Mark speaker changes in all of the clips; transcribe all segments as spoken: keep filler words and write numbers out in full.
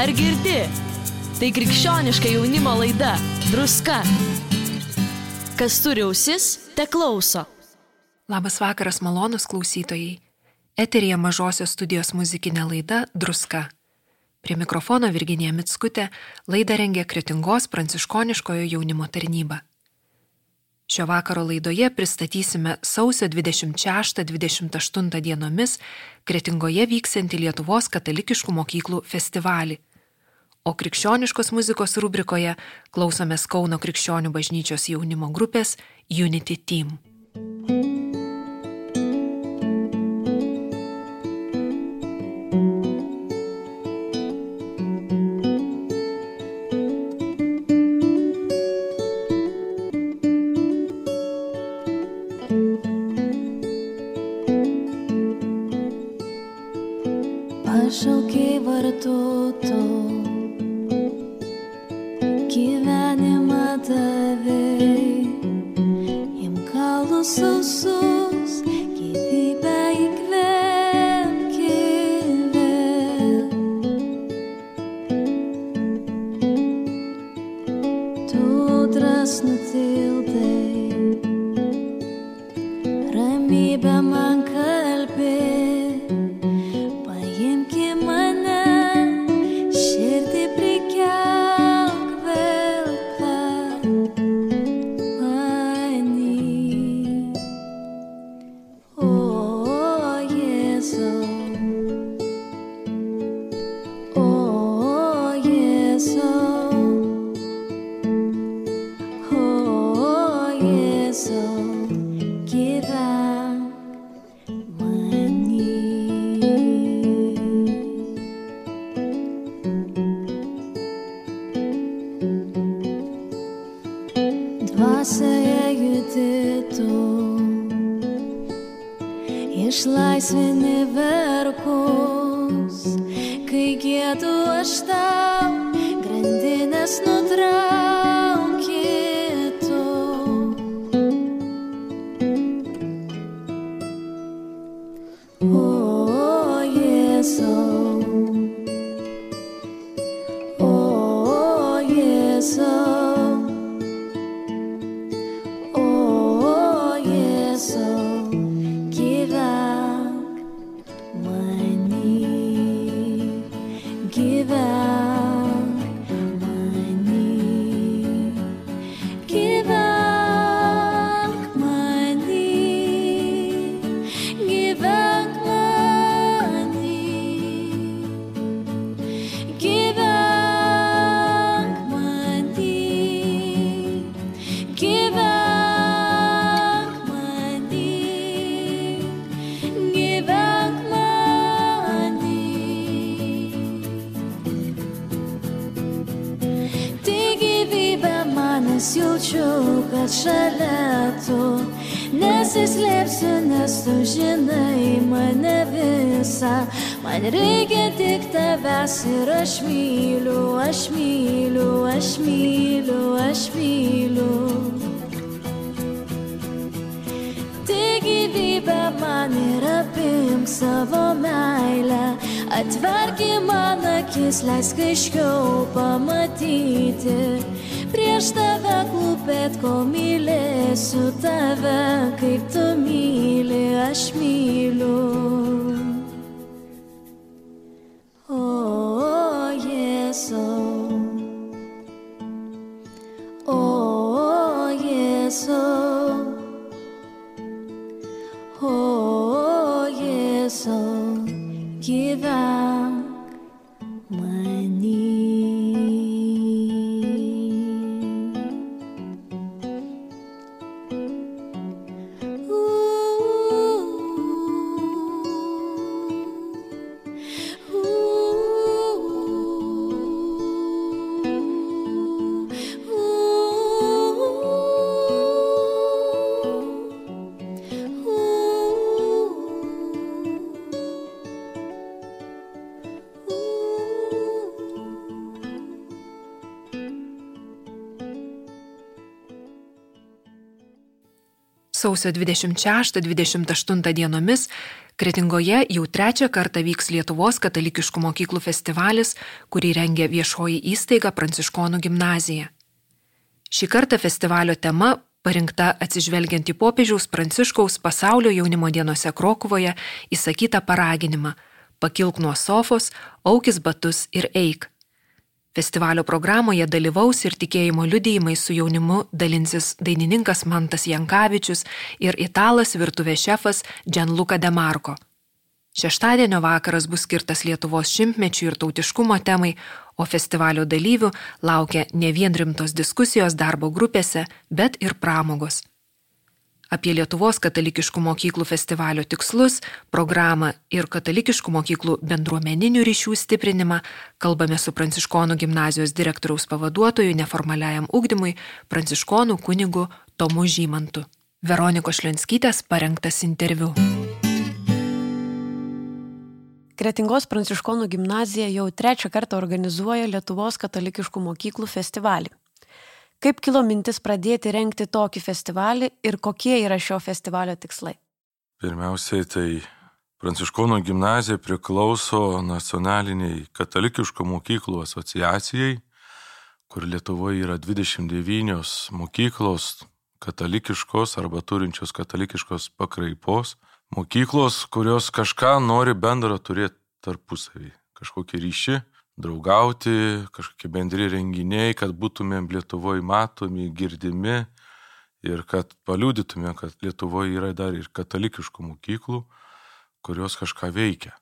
Speaker 1: Ar girdi? Tai krikščioniška jaunimo laida Druska. Kas turi ausis, te klauso.
Speaker 2: Labas vakaras, malonūs klausytojai. Eteryje Mažosios studijos muzikinė laida Druska. Prie mikrofono Virginija Mickutė laidą rengia Kretingos pranciškoniškojo jaunimo tarnyba. Šio vakaro laidoje pristatysime sausio dvidešimt šeštą dvidešimt aštuntą dienomis Kretingoje vyksiantį Lietuvos katalikiškų mokyklų festivalį. O krikščioniškos muzikos rubrikoje klausomės Kauno krikščionių bažnyčios jaunimo grupės Unity Team.
Speaker 3: Pašaukei vardu tu, gyvenimą davei, imk kalnus sausus, gyvybę įkvėpki vėl. Tu audras nutildai, ramybę man kalbi. Dvasioje judi tu, išlaisvini vergus, kai giedu aš tau, grandinės nutrauki tu. O Jėzau, o Jėzau, jaučiu, kad šalia tu, nesislėpsiu, nes tu žinai mane visą. Man reikia tik tavęs ir aš myliu, aš myliu, aš myliu, aš myliu. Tik gyvybę man ir apimk savo meilę, atverki man akis, leisk aiškiau pamatyti. Prieš tave klūpėt, kol mylėsiu tave, kaip tu myli, aš myliu. O Jėzau, o Jėzau, o Jėzau, gyvenk many.
Speaker 2: Sausio dvidešimt šeštą dvidešimt aštuntą dienomis Kretingoje jau trečią kartą vyks Lietuvos katalikiškų mokyklų festivalis, kurį rengia viešoji įstaiga Pranciškonų gimnazija. Šį kartą festivalio tema parinkta atsižvelgiant į popiežiaus Pranciškaus pasaulio jaunimo dienose Krokuvoje įsakytą paraginimą pakilk nuo sofos, aukis batus ir eik. Festivalio programoje dalyvaus ir tikėjimo liudijimai su jaunimu dalinsis dainininkas Mantas Jankavičius ir italas virtuvės šefas Gianluca De Marco. Šeštadienio vakaras bus skirtas Lietuvos šimtmečiui ir tautiškumo temai, o festivalio dalyvių laukia ne vien rimtos diskusijos darbo grupėse, bet ir pramogos. Apie Lietuvos katalikiškų mokyklų festivalio tikslus, programą ir katalikiškų mokyklų bendruomeninių ryšių stiprinimą kalbame su Pranciškonų gimnazijos direktoriaus pavaduotoju neformaliajam ugdymui Pranciškonų kunigu Tomu Žymantu. Veronikos Šlenskytės parengtas interviu.
Speaker 4: Kretingos Pranciškonų gimnazija jau trečią kartą organizuoja Lietuvos katalikiškų mokyklų festivalį. Kaip kilo mintis pradėti rengti tokį festivalį ir kokie yra šio festivalio tikslai?
Speaker 5: Pirmiausiai, tai Pranciškonų gimnazija priklauso nacionaliniai katalikiškų mokyklų asociacijai, kur Lietuvoje yra dvidešimt devynios mokyklos katalikiškos arba turinčios katalikiškos pakraipos. Mokyklos, kurios kažką nori bendro turėti tarpusavį, kažkokį ryšį, draugauti, kažkokie bendri renginiai, kad būtumėm Lietuvoje matomi, girdimi ir kad paliudytumėm, kad Lietuvoje yra dar ir katalikiškų mokyklų, kurios kažką veikia.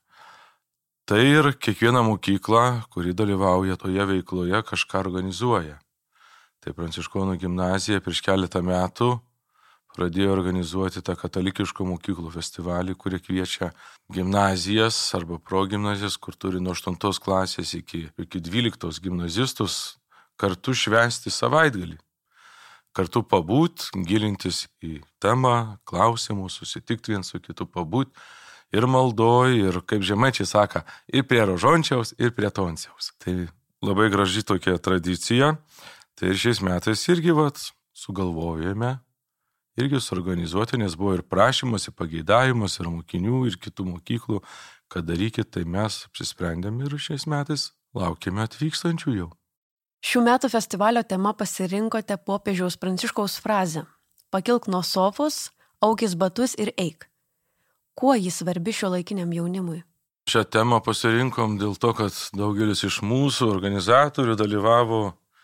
Speaker 5: Tai ir kiekviena mokykla, kuri dalyvauja toje veikloje, kažką organizuoja. Tai Pranciškonų gimnazija prieš keletą metų pradėjo organizuoti tą katalikiškų mokyklų festivalį, kurie kviečia gimnazijas arba progimnazijas, kur turi nuo aštuntos klasės iki, iki dvyliktos gimnazistus kartu švęsti savaitgalį. Kartu pabūt, gilintis į temą, klausimus, susitikti vien su kitu pabūt ir maldoj, ir kaip žemaičiai sako, ir prie rožončiaus, ir prie tonciaus. Tai labai graži tokia tradicija. Tai ir šiais metais irgi vat, sugalvojame irgi suorganizuoti, nes buvo ir prašymas, ir pageidavimas, ir mokinių, ir kitų mokyklų, kad darykit, tai mes apsisprendėm ir šiais metais laukime atvykstančių jau.
Speaker 4: Šių metų festivalio tema pasirinkote popiežiaus Pranciškaus frazę pakilk nuo sofos, aukis batus ir eik. Kuo jis svarbi šiuolaikiniam jaunimui?
Speaker 5: Šią temą pasirinkom dėl to, kad daugelis iš mūsų organizatorių dalyvavo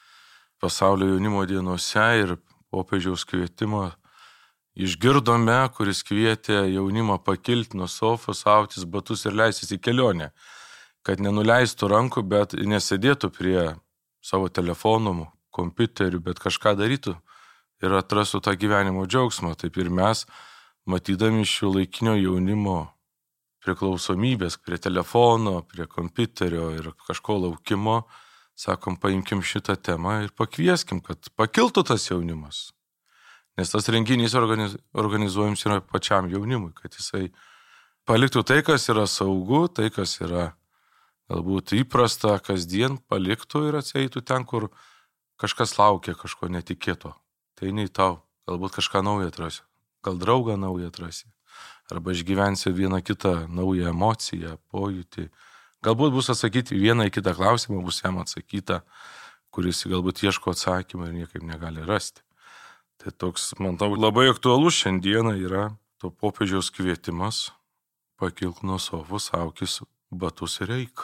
Speaker 5: pasaulio jaunimo dienose ir popiežiaus kvietimą išgirdome, kuris kvietė jaunimą pakilti nuo sofos, autis batus ir leistis į kelionę, kad nenuleistų rankų, bet nesėdėtų prie savo telefonų, kompiuterių, bet kažką darytų ir atrastų tą gyvenimo džiaugsmą. Taip ir mes, matydami šiuolaikinio jaunimo priklausomybės prie telefono, prie kompiuterio ir kažko laukimo, sakom, paimkim šitą temą ir pakvieskim, kad pakiltų tas jaunimas. Nes tas renginys organiz, organizuojams yra pačiam jaunimui, kad jisai paliktų tai, kas yra saugu, tai, kas yra galbūt įprasta, kasdien paliktų ir atseitų ten, kur kažkas laukia kažko netikėto. Tai nei tau, galbūt kažką naują atrasi, gal draugą naują atrasi, arba išgyvensi vieną kitą naują emociją, pojūtį. Galbūt bus atsakyti vieną į kitą klausimą, bus jam atsakyta, kuris galbūt ieško atsakymą ir niekaip negali rasti. Tai toks, man tau, labai aktualus šiandieną yra to popiežiaus kvietimas pakilk nuo sofos, aukis batus ir eik.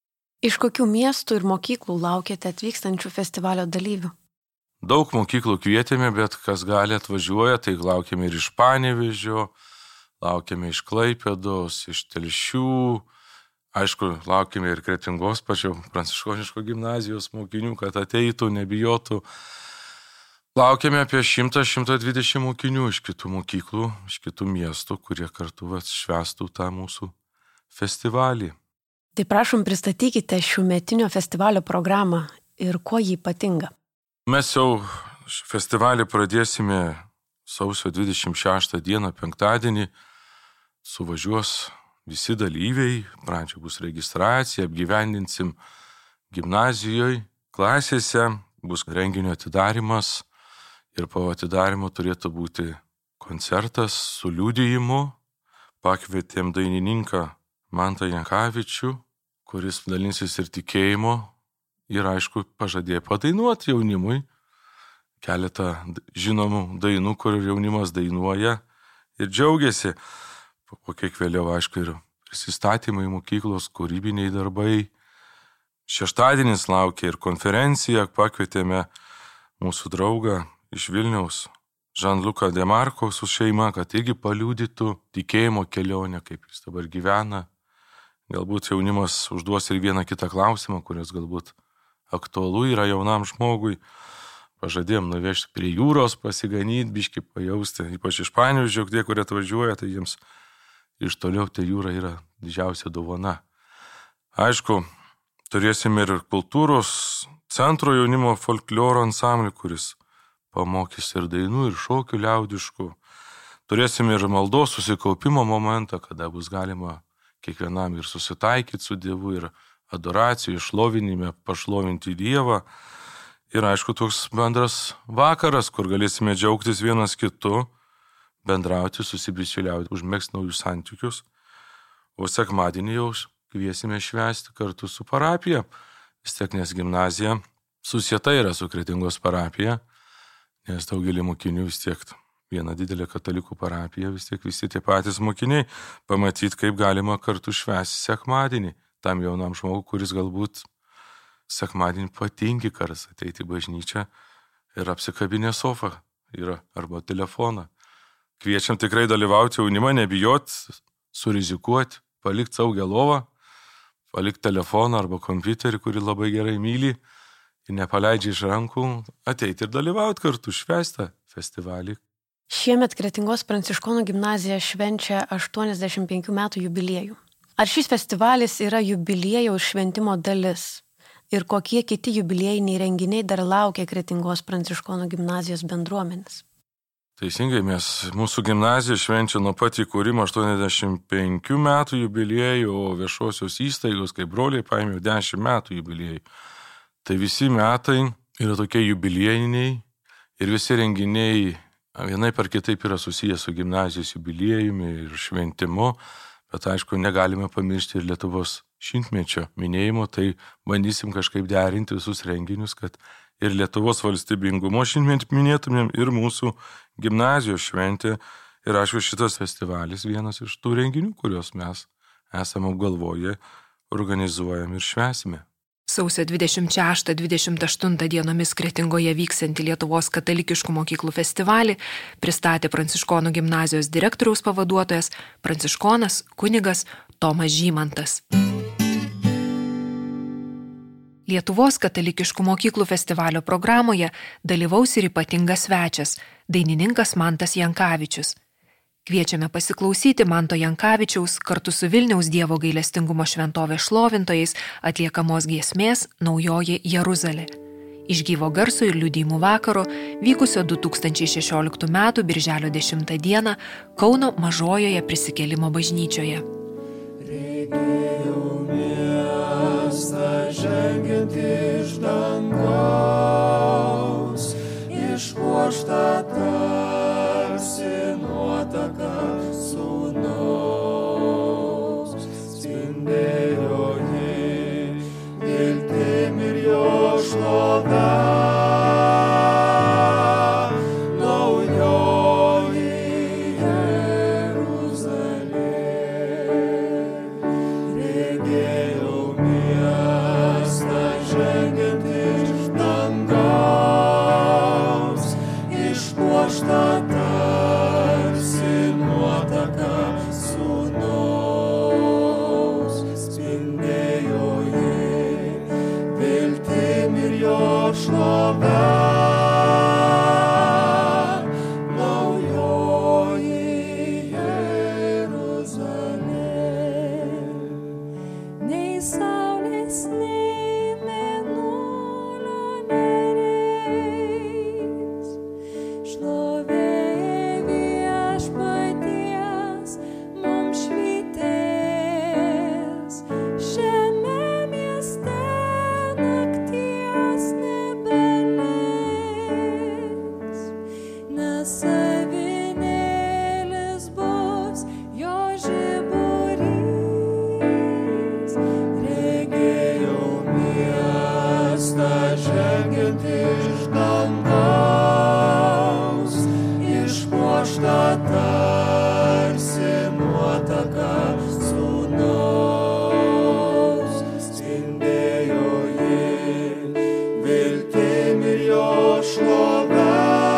Speaker 4: Iš kokių miestų ir mokyklų laukiate atvykstančių festivalio dalyvių?
Speaker 5: Daug mokyklų kvietėme, bet kas gali atvažiuoja, tai laukiame ir iš Panevėžio, laukiame iš Klaipėdos, iš Telšių, aišku, laukiame ir Kretingos pačio Pranciškoniško gimnazijos mokinių, kad ateitų, nebijotų. Laukiame apie šimtą šimtą dvidešimt mokinių iš kitų mokyklų, iš kitų miestų, kurie kartu švęstų tą mūsų festivalį.
Speaker 4: Tai prašom pristatykite šiųmetinio festivalio programą ir kuo jį ypatinga.
Speaker 5: Mes jau festivalį pradėsime sausio dvidešimt šeštą dieną, penktadienį. Suvažiuos visi dalyviai, pradžio bus registracija, apgyvendinsim gimnazijoje, klasėse, bus renginio atidarimas. Ir po atidarimo turėtų būti koncertas su liudijimu, pakvietėm dainininką Mantą Jankavičių, kuris dalinsis ir tikėjimo ir aišku pažadėjo padainuoti jaunimui keletą žinomų dainų, kur jaunimas dainuoja ir džiaugiasi. Po kiek vėliau, aišku, ir prisistatymai mokyklos, kūrybiniai darbai. Šeštadienis laukia ir konferencija, pakvietėme mūsų draugą iš Vilniaus, Žan-Luką Demarko su šeima, kad irgi paliudytų tikėjimo kelionę, kaip jis dabar gyvena. Galbūt jaunimas užduos ir vieną kitą klausimą, kuris galbūt aktualu yra jaunam žmogui. Pažadėjom nuvežti prie jūros, pasiganyti, biškį pajausti, ypač iš Panevėžio, tie, kurie atvažiuoja, tai jiems iš toliau tai jūra yra didžiausia dovana. Aišku, turėsim ir kultūros centro jaunimo folkloro ansamblį, kuris pamokys ir dainų, ir šokių liaudiškų. Turėsim ir maldos susikaupimo momentą, kada bus galima kiekvienam ir susitaikyti su Dievu, ir adoracijų, išlovinime, pašlovinti Dievą. Ir aišku, toks bendras vakaras, kur galėsime džiaugtis vienas kitu, bendrauti, susibičiuliauti, užmegzti naujus santykius. O sekmadienį jau kviesime švęsti kartu su parapija. Vis tiek, nes gimnazija susieta yra su Kretingos parapija, nes daugelį mokinių vis tiek viena didelė katalikų parapija, vis tiek visi tie patys mokiniai, pamatyti, kaip galima kartu švęsti sekmadienį tam jaunam žmogui, kuris galbūt sekmadienį patingi kartais ateiti į bažnyčią ir apsikabinę sofą yra, arba telefoną. Kviečiam tikrai dalyvauti jaunimą, nebijot, surizikuoti, palikti saugią lovą, palikti telefoną arba kompiuterį, kurį labai gerai myli, ir nepaleidžia iš rankų, ateiti ir dalyvauti kartu, švęsti festivalį.
Speaker 4: Šiemet Kretingos Pranciškonų gimnazija švenčia aštuoniasdešimt penkių metų jubiliejų. Ar šis festivalis yra jubiliejaus šventimo dalis? Ir kokie kiti jubiliejiniai renginiai dar laukia Kretingos Pranciškonų gimnazijos bendruomenės?
Speaker 5: Teisingai, mes, mūsų gimnazija švenčia nuo pat įkūrimo aštuoniasdešimt penkių metų jubiliejų, o viešosios įstaigos, kaip broliai, paėmė dešimt metų jubiliejų. Tai visi metai yra tokie jubiliejiniai ir visi renginiai vienai par kitaip yra susijęs su gimnazijos jubiliejumi ir šventimu, bet aišku, negalime pamiršti ir Lietuvos šimtmečio minėjimo, tai bandysim kažkaip derinti visus renginius, kad ir Lietuvos valstybingumo šimtmetį minėtumėm ir mūsų gimnazijos šventė. Ir aišku, šitas festivalis vienas iš tų renginių, kuriuos mes esame apgalvoję, organizuojam ir švęsime.
Speaker 2: Sausio dvidešimt šeštą dvidešimt aštuntą dienomis Kretingoje vyksiantį Lietuvos katalikiškų mokyklų festivalį pristatė Pranciškonų gimnazijos direktoriaus pavaduotojas, pranciškonas kunigas Tomas Žymantas. Lietuvos katalikiškų mokyklų festivalio programoje dalyvaus ir ypatingas svečias, dainininkas Mantas Jankavičius. Kviečiame pasiklausyti Manto Jankavičiaus kartu su Vilniaus Dievo gailestingumo šventovės šlovintojais atliekamos giesmės Naujoji Jeruzalė. Iš gyvo garso ir liudijimų vakaro vykusio du tūkstančiai šešioliktų metų birželio dešimtą dieną Kauno Mažojoje Prisikėlimo bažnyčioje. Regėjau miestą žengiant iš dangaus, išpuoštą tarsi nuotaka sūnaus, spindėjo jį viltim ir jo šlove.
Speaker 3: Savinėlis bus jo žemė.
Speaker 6: iš dangaus, išpuošta tarsi nuotaka sūnaus. Spindėjo ji viltim ir jo šlove,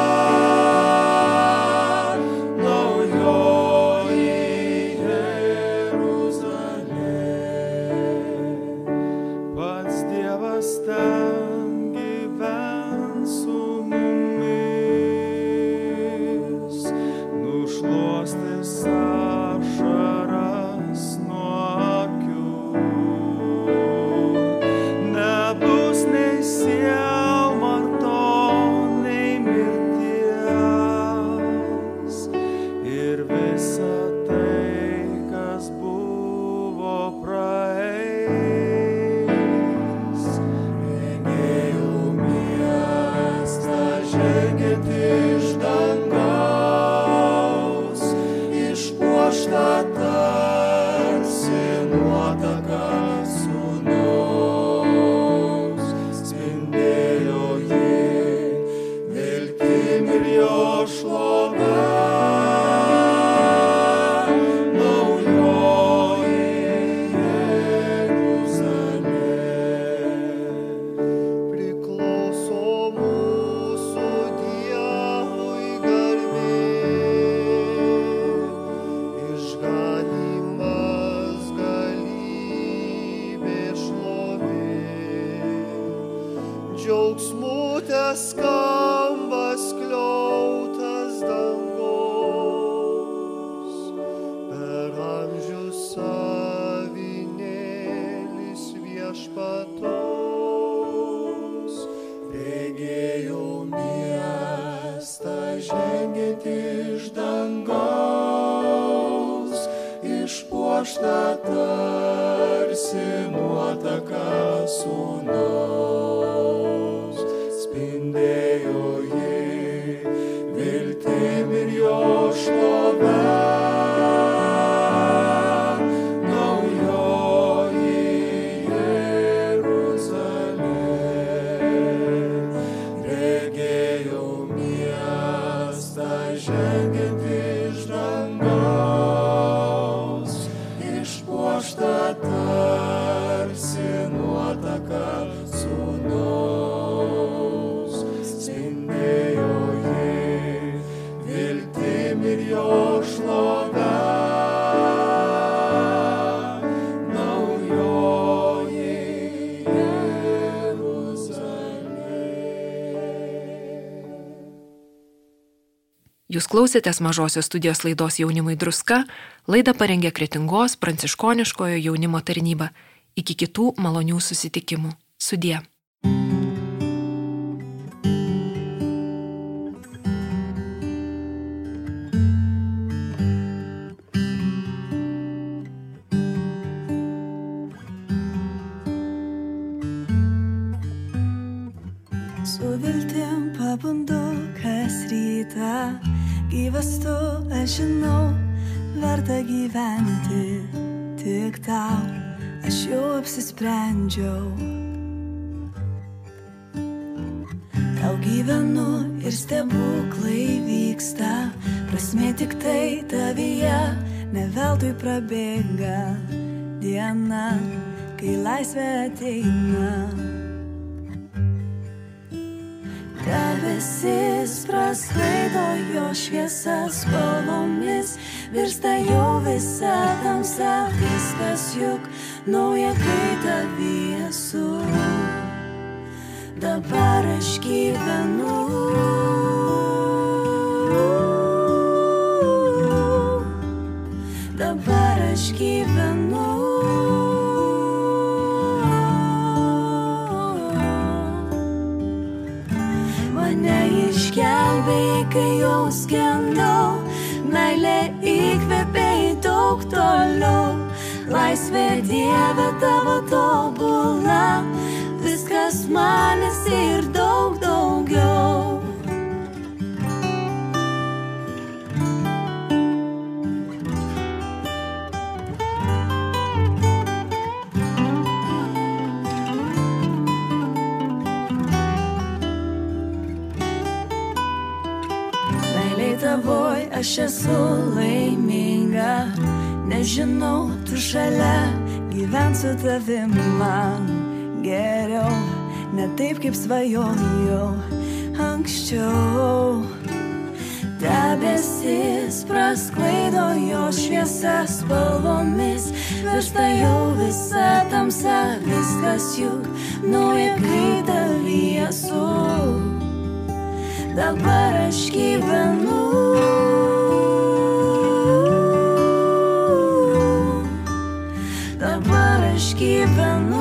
Speaker 6: naujoji Jeruzalė. Pats Dievas ten gyvens su mumis, nušluostys ašaras nuo akių. Nebus nei sielvarto, nei mirties, ir visa tai, kas buvo, praeis. Regėjau miestą žengiant iš dangaus, išpuoštą tarsi nuotaka sūnaus. Spindėjo ji viltim ir jo šlove, naujoji Jeruzalė. Priklauso mūsų Dievui garbė, išganymas, galybė, šlovė. Džiaugsmu teskamba skliautas dangaus, per amžius avinėlis viešpatos. Regėjau miestą žengiant iš dangaus, išpuoštą tarsi nuotaka sūnaus. Spindėjo ji viltim ir jo šlove, naujoji Jeruzalė. Regėjau miestą žengiant iš dangaus, išpuoštą tarsi nuotaka sūnaus. Spindėjo ji viltim ir jo šlove, naujoji Jeruzalė.
Speaker 2: Jūs klausėtės Mažosios studijos laidos Jaunimui druska, laidą parengė Kretingos pranciškoniškojo jaunimo tarnyba. Iki kitų malonių susitikimų. Sudie.
Speaker 3: Su viltim pabundu kas rytą, gyvas tu, aš žinau, verta gyventi tik tau, aš jau apsisprendžiau. Tau gyvenu ir stebuklai vyksta, prasmė tik tai tavyje, ne veltui prabėga diena, kai laisvė ateina. Debesis prasklaido jo šviesa spalvomis, virsta jau visa tamsa, viskas juk nauja, kai tavyje esu. Dabar aš gyvenu, dabar aš gyvenu. Mane išgelbėjai, kai jau skendau, meilė įkvėpėjai daug toliau. Laisvė Dieve tavo tobula, viskas manęs ir daug daugiau. aš esu laiminga, nežinau, tu šalia, gyvent su tavim man geriau, ne taip kaip svajojau anksčiau. Debesis prasklaido jo šviesa spalvomis, virsta jau visa tamsa, viskas juk nauja, kai tavy esu. Dabar aš gyvenu, dabar aš gyvenu.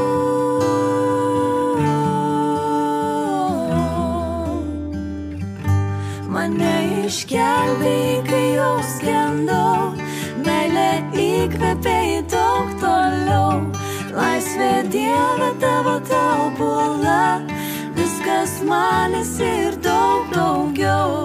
Speaker 3: Mane išgelbėjai, kai jau skendau, meilė įkvėpė daug toliau. Laisvė Dieve tavo tobula, viskas manėsi ir daug daugiau.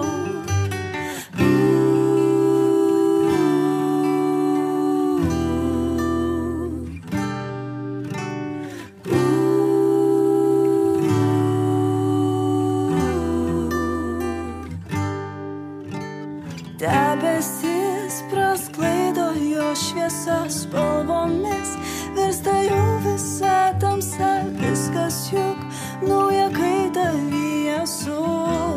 Speaker 3: Debesis prasklaido jo šviesa spalvomis, virsta jau visa tamsa, viskas juk nauja, kai tavy esu.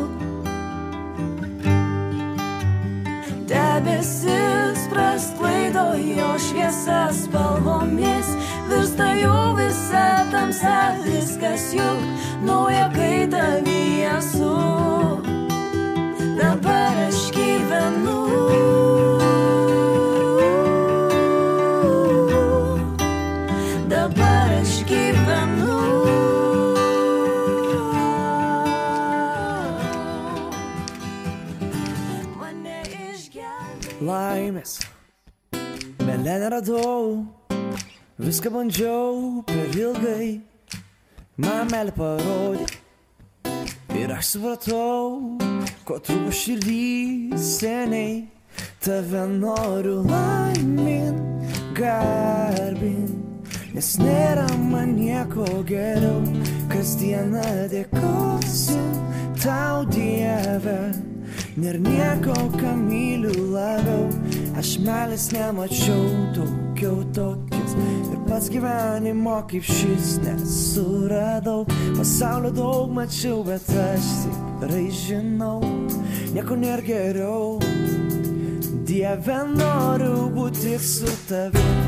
Speaker 3: Debesis prasklaido jo šviesa spalvomis, virsta jau visa tamsa, viskas juk nauja, kai tavy esu. Dabar aš gyvenu, dabar aš gyvenu. Mane išgelbėjai.
Speaker 7: Laimės meile neradau, viską bandžiau per ilgai, man meilę parodė ir aš supratau, ko trūko širdį seniai. Tave noriu laimin, garbin, nes nėra man nieko geriau. Kasdieną dėkosiu tau, Dieve, nėra nieko, ką myliu labiau. Aš meilės nemačiau daugiau tokios, ir pats gyvenimo kaip šis nesuradau. Pasaulio daug mačiau, bet aš tikrai žinau, nieko nėra geriau. Dieve, noriu būti tik su tavim,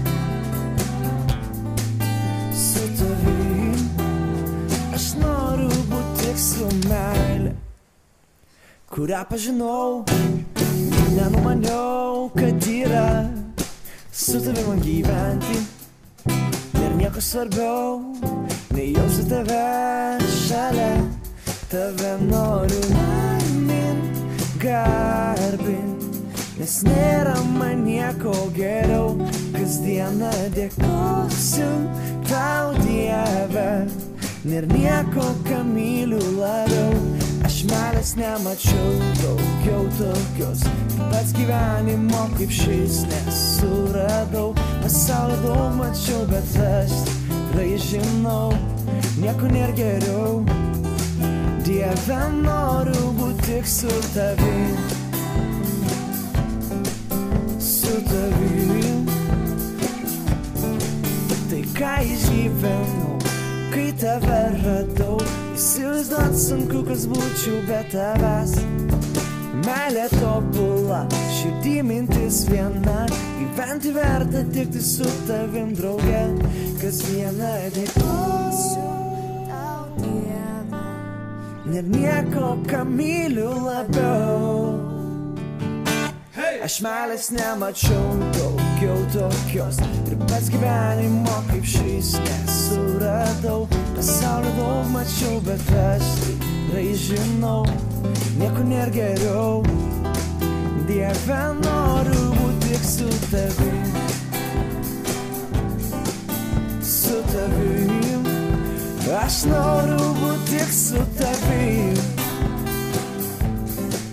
Speaker 7: su tavim. Aš noriu būti tik su meilė, kurią pažinau, nenumaniau, kad yra su tavim man gyventi. Ir nieko svarbiau, nei jausti tave šalia. Tave noriu laimin, garbin, nes nėra man nieko geriau. Kasdieną dėkosiu tau, Dieve, nėra nieko, ką myliu labiau. Aš meilės nemačiau daugiau tokios, pats gyvenimo kaip šis nesuradau. Pasaulio daug mačiau, bet aš tikrai žinau, nieko nėra geriau. Dieve, noriu būti tik su tavim, su tavim. Tai ką išgyvenau, kai tave radau, įsivaizduot sunku, kas būčiau be tavęs. Meilė tobula, širdį mintis viena, gyventi verta tik tai su tavim drauge. Kasdieną dėkosiu tau, Dieve, nėra nieko, ką myliu labiau. Aš meilės nemačiau daugiau tokios, ir pats gyvenimo kaip šis nesuradau. Pasaulio daug mačiau, bet aš tikrai žinau, nieko nėra geriau. Dieve, noriu būti tik su tavim, su tavim. Aš noriu būti tik su tavim,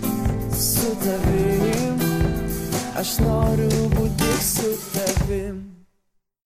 Speaker 7: su tavim. Aš noriu būti tik su tavim.